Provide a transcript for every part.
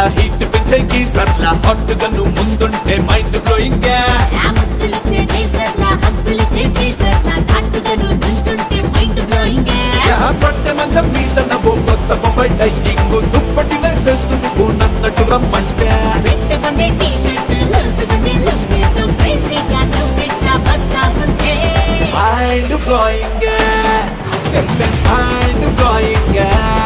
Heat పెంచే గీజర్లా hot గా నువ్వు ముందుంటే మైండ్ బ్లోయింగ్ పట్టే మంచం మీద నవ్వు కొత్త మొబైల్ డైయింగ్ దుప్పటి వేసేస్తూ నువ్వు నన్నట్టు రమ్మంటే mind blowing mind blowing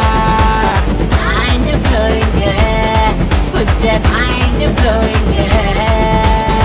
Mind blowing, yeah.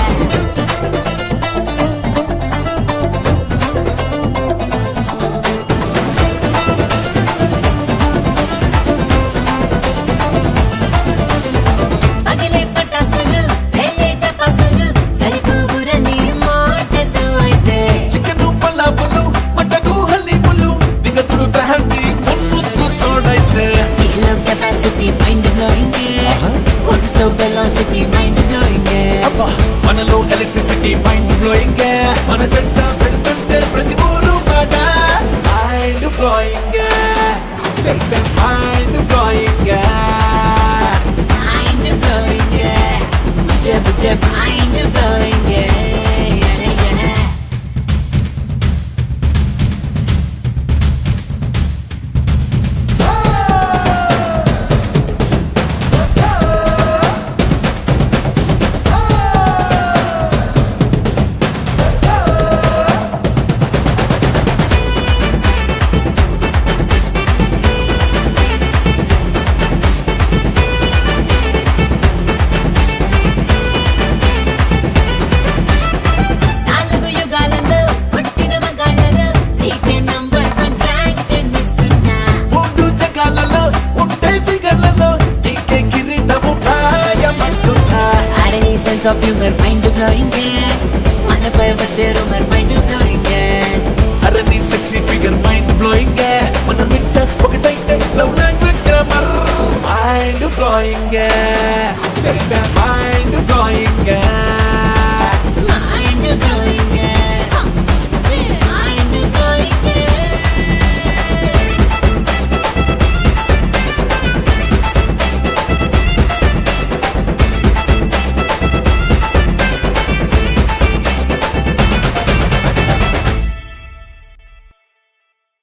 అగిలే పటాసులు వేలేట పసులు సరిపోగురని మాటతో అయితే చికెను పలాపులు మటను హలీములు దిగతుడు బ్రాండీ మున్నుతు తోడైతే కిలో కెపాసిటీ మైండ్ బ్లోయింగ్ ఒంట్లో వెలాసిటీ మైండ్ బ్లోయింగ్ అబ్బా మనలో ఎలక్ట్రిసిటీ మైండ్ బ్లోయింగ్ మన జంట వెళ్తుంటే ప్రతి ఊరు మాట mind blowing mind blowing mind blowing mind blowing మూడు జగాలలో ఉంటే ఫిగర్లలో నీకే కిరీటము ఖాయమంటున్నా sense of humour mind blowing మనపై వచ్చే రూమర్ మైండ్ బ్లోయింగ్ అరే నీ సెక్సీ ఫిగర్ మైండ్ బ్లోయింగ్ మన మిట్ట ఒకటైతే love language grammar mind blowing mind blowing mind blowing